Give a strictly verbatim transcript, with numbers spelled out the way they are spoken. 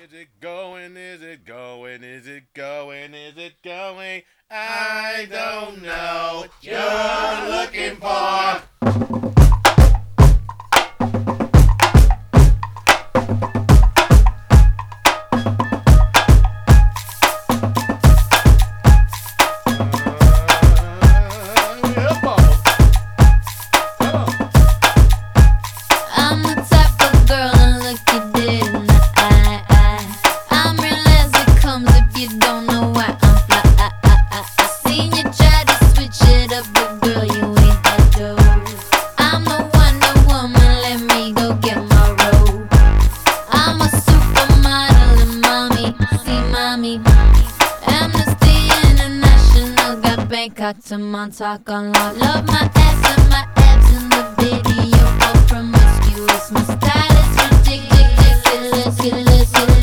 Is it going? Is it going? Is it going? Is it going? I don't know what you're looking for. I'm the type of girl to look you dead in the eye, eye. I'm real as it comes if you don't know why I'm fly. I, I, I, I seen you try to switch it up, but girl, you ain't that dope. I'm the Wonder Woman, let me go get my robe. I'm a supermodel and mommy, see mommy. Amnesty International got Bangkok to Montauk on lock. Love my ass and my abs in the video, all promiscuous. My style